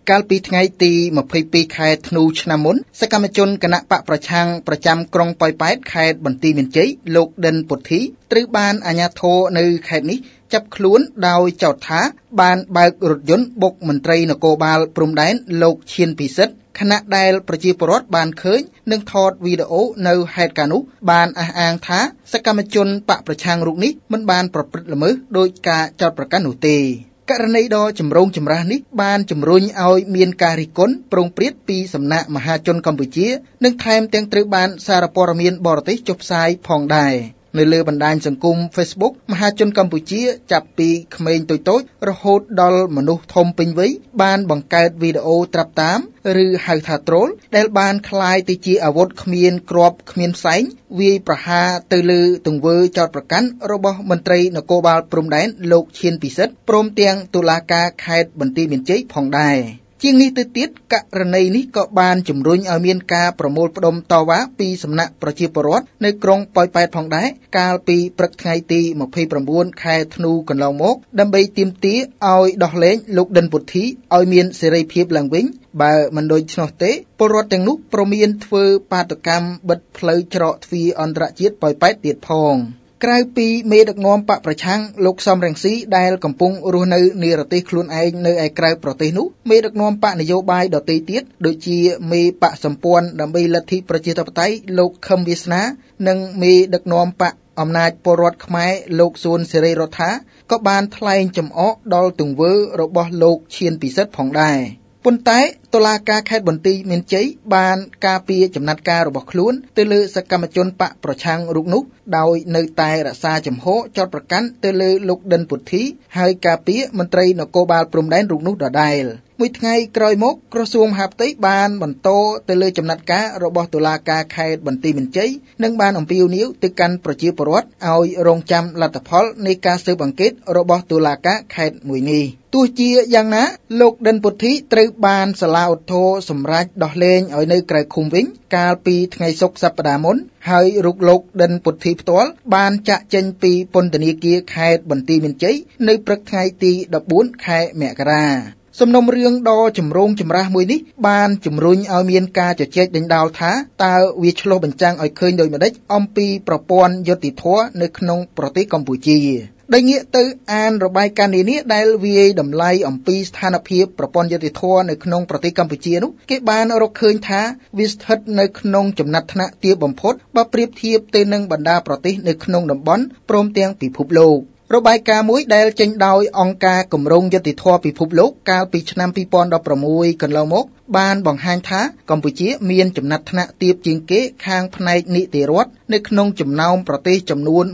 កាលពីថ្ងៃទី22ខែធ្នូឆ្នាំមុនសកម្មជនគណៈបកប្រឆាំងប្រចាំក្រុងប៉ោយប៉ែតខេត្តបន្ទាយមានជ័យលោកដិនពុទ្ធីត្រូវបានអាជ្ញាធរនៅខេត្តនេះចាប់ខ្លួនដោយចោទថាបានបើករថយន្តបុកមន្ត្រីនគរបាលព្រំដែនលោកឈៀនពិសិដ្ឋខណៈដែលប្រជាពលរដ្ឋបានឃើញនិងថតវីដេអូនៅហេតុការណ៍នោះបានអះអាងថាសកម្មជនបកប្រឆាំងរូបនេះមិនបានប្រព្រឹត្តល្មើសដោយការចោទប្រកាន់នោះទេករណីដ៏ចម្រូងចម្រាសនេះបានជំរុញឲ្យមានការរិះគន់ប្រងព្រាតពីសំណាក់មហាជនកម្ពុជានិងថែមទាំងត្រូវបានសារព័ត៌មានបរទេសចុះផ្សាយផងដែរនៅលើបណ្ដាញសង្គម Facebook មហាជនកម្ពុជាចាប់ពីក្មេងតូចៗរហូតដល់មនុស្សធំពេញវ័យបានបង្កើតវីដេអូត្រាប់តាមឬហៅថា troll ដែលបានคล้ายទៅជាអាវុធគ្មានគ្រាប់គ្មានផ្សែងវាយប្រហារទៅលើទង្វើចោទប្រកាន់របស់មន្ត្រីនគរបាលព្រំដែនលោកឈៀនពិសិដ្ឋព្រមទាំងតុលាការខេត្តបន្ទាយមានជ័យផងដែរជាងនេះទៅទៀតករណីនេះក៏បានជំរុញឲ្យមានការប្រមូលផ្ដុំតវ៉ាពីសំណាក់ប្រជាពលរដ្ឋនៅក្រុងប៉ោយប៉ែតផងដែរកាលពីព្រឹកថ្ងៃទី29ខែធ្នូកន្លងមកដើម្បីទាមទារឲ្យដោះលែងលោកដិនពុទ្ធីឲ្យមានសេរីភាពឡើងវិញបើមិនដូច្នោះទេពលរដ្ឋទាំងនោះព្រមានធ្វើបាតុកម្មបិទផ្លូវច្រកទ្វារអន្តរជាតិប៉ោយប៉ែតទៀតផងក្រៅពីមេដឹកនាំបកប្រឆាំងលោកសំរងស៊ីដែលកំពុងរស់នៅនិរទេសខ្លួនឯងនៅឯក្រៅប្រទេសនោះមេដឹកនាំបកនយោបាយដទៃទៀតដូចជាមេបកសម្ព័ន្ធដើម្បីលទ្ធិប្រជាធិបតេយ្យលោកខឹមវាសនានិងមេដឹកនាំបកអំណាចពលរដ្ឋខ្មែរលោកសួនសេរីរដ្ឋាក៏បានថ្លែងចំអកដល់ទង្វើរបស់លោកឈៀនពិសិដ្ឋផងដែរប៉ុន្តែតុលាការខេត្តបន្ទាយមានជ័យបានការពារចំណាត់ការរបស់ខ្លួនទៅលើសកម្មជនបកប្រឆាំងរូបនោះដោយនៅតែរក្សាជំហរចោទប្រកាន់ទៅលើលោកដិនពុទ្ធីហើយការពារមន្ត្រីនគរបាលព្រំដែនរូបនោះដដែលមួយថ្ងៃក្រោយមកក្រសួងមហាផ្ទៃបានបន្តទៅលើចំណាត់ការរបស់តុលាការខេត្តបន្ទាយមានជ័យនិងបានអំពាវនាវទៅកាន់ប្រជាពលរដ្ឋឲ្យរងចាំលទ្ធផលនៃការស៊ើបអង្កេតរបស់តុលាការខេត្តមួយនេះទោះជាយ៉ាងណាលោកដិនពុទ្ធីត្រូវបានសាលាឧទ្ធរណ៍សម្រេចដោះលែងឲ្យនៅក្រៅឃុំវិញកាលពីថ្ងៃសុក្រសប្តាហ៍មុនហើយរូបលោកដិនពុទ្ធីផ្ទាល់បានចាក់ចេញពីពន្ធនាគារខេត្តបន្ទាយមានជ័យនៅព្រឹកថ្ងៃទី14ខែមករាសំណុំរឿងដ៏ចម្រូងចម្រាសមួយនេះបានជំរុញឲ្យមានការជជែកដេញដោលថាតើវាឆ្លុះបញ្ចាំងឲ្យឃើញដូចម្តេចអំពីប្រព័ន្ធយុត្តិធម៌នៅក្នុងប្រទេសកម្ពុជាដែលងាកទៅអានរបាយការណ៍នានាដែលវាយតម្លៃអំពីស្ថានភាពប្រព័ន្ធយុត្តិធម៌នៅក្នុងប្រទេសកម្ពុជានោះគេបានរកឃើញថាវាស្ថិតនៅក្នុងចំណាត់ថ្នាក់ទាបបំផុតបើប្រៀបធៀបទៅនឹងបណ្ដាប្រទេសនៅក្នុងតំបន់ព្រមទាំងពិភពលោករបាយការណ៍មួយដែលចេញដោយអង្គការគម្រោងយុត្តិធម៌ពិភពលោកកាលពីឆ្នាំ2016កន្លងមកបានបង្ហាញថាកម្ពុជាមានចំណាត់ថ្នាក់ទាបជាងគេខាងផ្នែកនីតិរដ្ឋនៅក្នុងចំណោមប្រទេសចំនួន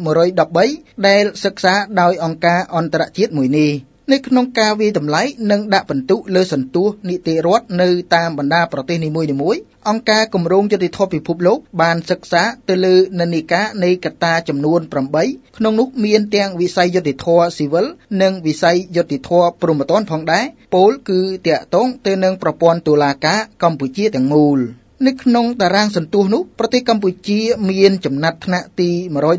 113ដែលសិក្សាដោយអង្គការអន្តរជាតិមួយនេះនៅក្នុងការវាយតម្លៃនិងដាក់ពិន្ទុលើសន្ទុះនីតិរដ្ឋនៅតាមបណ្ដាប្រទេសនីមួយៗអង្គការគម្រោងយុត្តិធម៌ពិភពលោកបានសិក្សាទៅលើនិន្នាការនៃកត្តាចំនួន8ក្នុងនោះមានទាំងវិស័យយុត្តិធម៌ស៊ីវិលនិងវិស័យយុត្តិធម៌ព្រហ្មទណ្ឌផងដែរពោលគឺតាក់ទងទៅនឹងប្រព័ន្ធតុលាការកម្ពុជាទាំងមូលនៅក្នុងតារាងសន្ទុះនោះប្រទេសកម្ពុជាមានចំណាត់ថ្នាក់ទី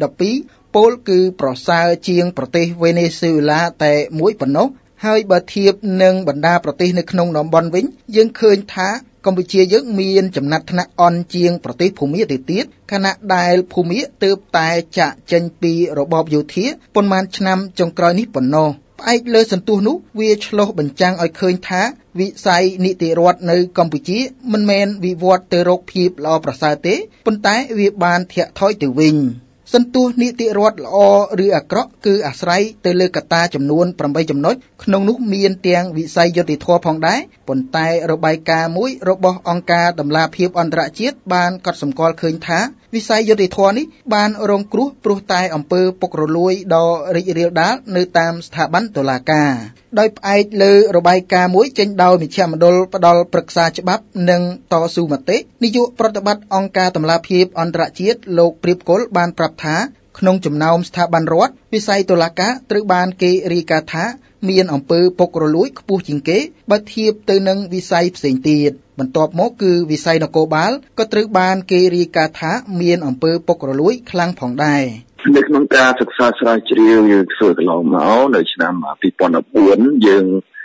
112ពោលគឺប្រសើរជាងប្រទេសវេណេស៊ុយអេឡាតែមួយប៉ុណ្ណោះហើយបើធៀបនឹងបណ្ដាប្រទេសនៅក្នុងតំបន់វិញយើងឃើញថាកម្ពុជាយើងមានចំណាត់ថ្នាក់អន់ជាងប្រទេសភូមាទៅទៀតខណៈដែលភូមាទើបតែចាក់ចេញពីរបបយោធាប៉ុន្មានឆ្នាំចុងក្រោយនេះប៉ុណ្ណោះផ្អែកលើសន្ទុះនោះវាឆ្លុះបញ្ចាំងឲ្យឃើញថាវិស័យនីតិរដ្ឋនៅកម្ពុជាមិនមែនវិវត្តទៅរកភាពល្អប្រសើរទេប៉ុន្តែវាបានធាក់ថយទៅវិញសន្ទុះនីតិរដ្ឋល្អឬអាក្រក់គឺអាស្រ័យទៅលើកត្តាចំនួន8ចំណុចក្នុងនោះមានទាំងវិស័យយុត្តិធម៌ផងដែរប៉ុន្តែរបាយការណ៍មួយរបស់អង្គការតម្លាភាពអន្តរជាតិបានកត់សម្គាល់ឃើញថាវិស័យយុត្តិធម៌នេះបានរងគ្រោះព្រោះតែអំពើពុករលួយដ៏រីករាលដាលនៅតាមស្ថាប័នតុលាការដោយផ្អែកលើរបាយការណ៍មួយចេញដោយមជ្ឈមណ្ឌលផ្ដល់ប្រឹក្សាច្បាប់និងតស៊ូមតិនាយកប្រតិបត្តិអង្គការតម្លាភាពអន្តរជាតិលោកព្រាបកុលបានប្រាប់ថាក្នុងចំណោមស្ថាប័នរដ្ឋវិស័យតុលាការត្រូវបានគេរាយការណ៍ថាមានអំពើពុករលួយខ្ពស់ជាងគេបើធៀបទៅនឹងវិស័យផ្សេងទៀតបន្ទាប់មកគឺវិស័យនគរបាលក៏ត្រូវបានគេរាយការណ៍ថាមានអំពើពុករលួយខ្លាំងផងដែរនៅក្នុងការសិក្សាស្រាវជ្រាវយើងធ្វើកន្លងមកនៅឆ្នាំ2014យើង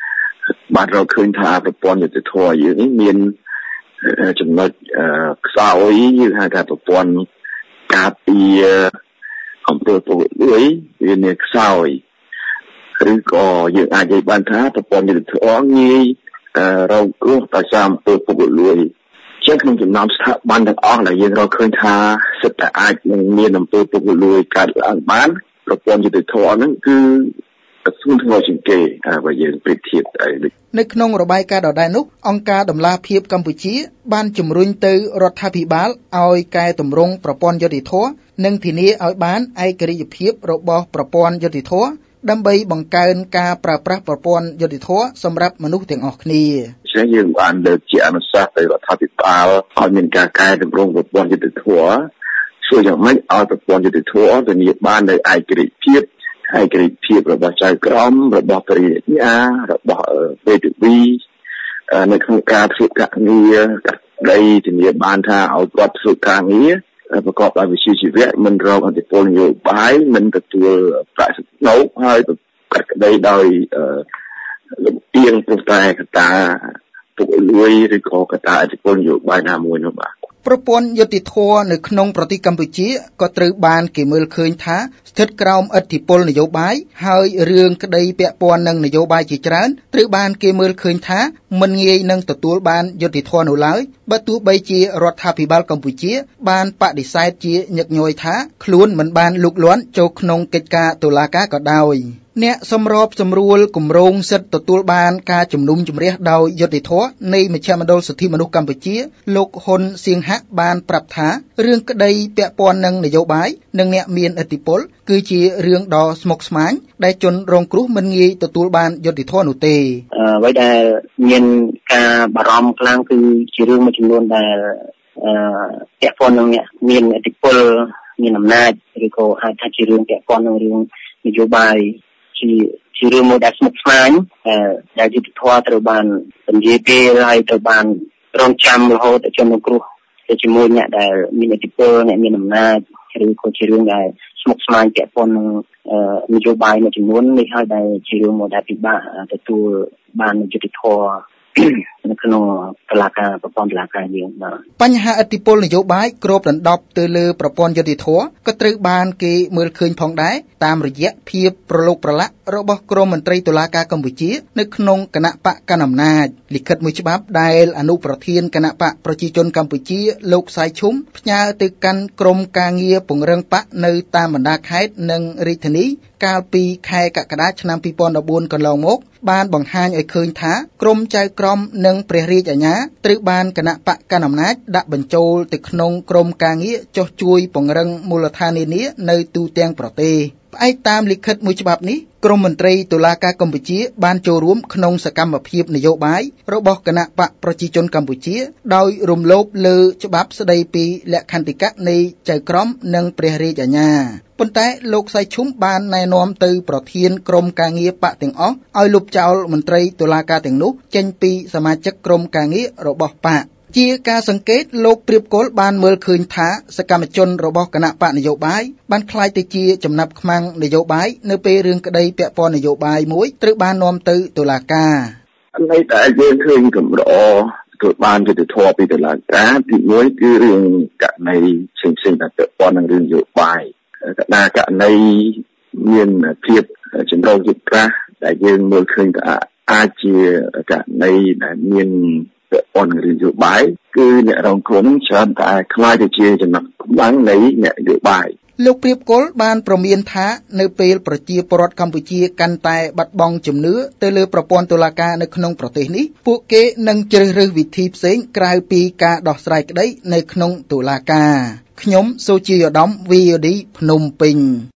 បានរកឃើញថាប្រព័ន្ធយុត្តិធម៌យើងនេះមានចំណុចខ្សោយយើងហៅថាប្រព័ន្ធការពារអំពើពុករលួយវាមានខ្សោយឬក៏យើងអាចនិយាយបានថាប្រព័ន្ធយុត្តិធម៌ងាយរងគ្រោះដោយសារអំពើពុករលួយជាងក្នុងចំណោមស្ថាប័នទាំងអស់ដែលយើងរកឃើញថាសិតតែអាចនឹងមានអំពើពុករលួយកើតឡើងបានប្រព័ន្ធយុត្តិធម៌ហ្នឹងគឺស្ងួនធ្ងរជាងគេបើយើងប្រៀបធៀបនៅក្នុងរបាយការណ៍ដដែលនោះអង្គការដំឡាភិបកម្ពុជាបានជំរុញទៅរដ្ឋាភិបាលឲ្យកែតម្រង់ប្រព័ន្ធយុត្តិធម៌និងធានាឲ្យបានឯករាជ្យភាពរបស់ប្រព័ន្ធយុត្តិធម៌ដើម្បីបង្កើនការប្រើប្រាស់ប្រព័ន្ធយុត្តិធម៌សម្រាប់មនុស្សទាំងអស់គ្នាជាងយើងបានលើកជាអនុសាសន៍ទៅរដ្ឋាភិបាលឲ្យមានការកែតម្រង់ប្រព័ន្ធយុត្តិធម៌ជួយយ៉ាងម៉េចឲ្យប្រព័ន្ធយុត្តិធម៌ធានាបាននៅឯករាជ្យភាពរបស់ចៅក្រមរបស់ព្រះរាជអារបស់ពេទ្យវីនៅក្នុងការធ្វើការងារកាត់ដីធានាបានថាឲ្យគាត់ធ្វើការងារប្រកបដោយវិជ្ជាជីវៈមិនរងឥទ្ធិពលនយោបាយមិនទទួលប្រាក់ចំណូលហើយកាត់ដីដោយលំអៀងទៅតែកត្តាពុករលួយឬក៏កត្តាឥទ្ធិពលនយោបាយណាមួយនោះបាទប្រព័ន្ធយុត្តិធម៌នៅក្នុងប្រទេសកម្ពុជាក៏ត្រូវបានគេមើលឃើញថាស្ថិតក្រោមឥទ្ធិពលនយោបាយហើយរឿងក្តីពាក់ព័ន្ធនឹងនយោបាយជាច្រើនត្រូវបានគេមើលឃើញថាមិនងាយនឹងទទួលបានយុត្តិធម៌នោះឡើយបើទោះបីជារដ្ឋាភិបាលកម្ពុជាបានបដិសេធជាញឹកញយថាខ្លួនមិនបានលូកលាន់ចូលក្នុងកិច្ចការតុលាការក៏ដោយអ្នកសម្របសម្រួលគម្រោងសិទ្ធិទទួលបានការជំនុំជម្រះដោយយុត្តិធម៌នៃមជ្ឈមណ្ឌលសិទ្ធិមនុស្សកម្ពុជាលោកហ៊ុនសៀងហាក់បានប្រាប់ថារឿងក្តីពាក់ព័ន្ធនឹងនយោបាយនិងអ្នកមានឥទ្ធិពលគឺជារឿងដ៏ស្មុគស្មាញដែលជនរងគ្រោះមិនងាយទទួលបានយុត្តិធម៌នោះទេអ្វីដែលមានការបារម្ភខ្លាំងគឺជារឿងមួយចំនួនដែលពាក់ព័ន្ធនឹងអ្នកមានឥទ្ធិពលមានអំណាចឬក៏អាចថាជារឿងពាក់ព័ន្ធនឹងរឿងនយោបាយជារឿងមួយដែលស្មុគស្មាញដែលយុត្តិធម៌ត្រូវបានពន្យាពេលហើយត្រូវបានរងចាំរហូតដល់ជនរងគ្រោះទៅជាមួយអ្នកដែលមានឥទ្ធិពលអ្នកមានអំណាចឬក៏ជារឿងដែលស្មុគស្មាញពាក់ព័ន្ធនឹងនយោបាយមួយចំនួននេះហើយដែលជារឿងមួយដែលពិបាកទទួលបានយុត្តិធម៌នៅក្នុងតុលាការប្រព័ន្ធតុលាការយើងបាទបញ្ហាឥទ្ធិពលនយោបាយគ្របដណ្ដប់ទៅលើប្រព័ន្ធយុត្តិធម៌ក៏ត្រូវបានគេមើលឃើញផងដែរតាមរយៈភាពប្រឡូកប្រឡាក់របស់ក្រមមន្ត្រីតុលាការកម្ពុជានៅក្នុងគណៈបកកណ្ដាលអំណាចលិខិតមួយច្បាប់ដែលអនុប្រធានគណៈបកប្រជាជនកម្ពុជាលោកសៃឈុំផ្ញើទៅកាន់ក្រមការងារពង្រឹងបកនៅតាមបណ្ដាខេត្តនិងរាជធានីកាលពីខែកក្កដាឆ្នាំ2014កន្លងមកបានបង្ហាញឲ្យឃើញថាក្រមចៅក្រមនិងព្រះរាជអាជ្ញាត្រូវបានគណៈបកកណ្ដាលអំណាចដាក់បញ្ចូលទៅក្នុងក្រមការងារចុះជួយពង្រឹងមូលដ្ឋាននានានៅទូទាំងប្រទេសផ្អែកតាមលិខិតមួយច្បាប់នេះក្រមមន្ត្រីតុលាការកម្ពុជាបានចូលរួមក្នុងសកម្មភាពនយោបាយរបស់គណៈបកប្រជាជនកម្ពុជាដោយរំលោភលើច្បាប់ស្តីពីលក្ខន្តិកៈនៃចៅក្រមនិងព្រះរាជអាជ្ញាប៉ុន្តែលោកសៃឈុំបានណែនាំទៅប្រធានក្រមការងារបកទាំងអស់ឲ្យលុបចោលមន្ត្រីតុលាការទាំងនោះចេញពីសមាជិកក្រមការងាររបស់បកជាការសង្កេតលោកព្រៀបគល់បានមើលឃើញថាសកម្មជនរបស់គណៈបកនយោបាយបានក្លាយទៅជាចំណាប់ខ្មាំងនយោបាយនៅពេលរឿងក្តីពាក់ព័ន្ធនយោបាយមួយត្រូវបាននាំទៅតុលាការអ្វីដែលយើងឃើញកម្រទទួលបានយុត្តិធម៌ពីតុលាការទីមួយគឺរឿងករណីផ្សេងៗដែលពាក់ព័ន្ធនឹងរឿងនយោបាយករណីមានភាពចម្រូងចិត្តខ្លះដែលយើងមើលឃើញថាអាចជាករណីដែលមានពាក់ព័ន្ធនឹងរឿងនយោបាយគឺអ្នករងគ្រោះនឹងច្រើនតែខ្លាយទៅជាចំណាប់ខ្មាំងនៃអ្នកនយោបាយលោកព្រៀបគល់បានប្រមានថានៅពេលប្រជាពលរដ្ឋកម្ពុជាកាន់តែបាត់បង់ជំនឿទៅលើប្រព័ន្ធតុលាការនៅក្នុងប្រទេសនេះពួកគេនឹងជ្រើសរើសវិធីផ្សេងក្រៅពីការដោះស្រាយក្តីនៅក្នុងតុលាការខ្ញុំសូជាយឧត្តម VOD ភ្នំពេញ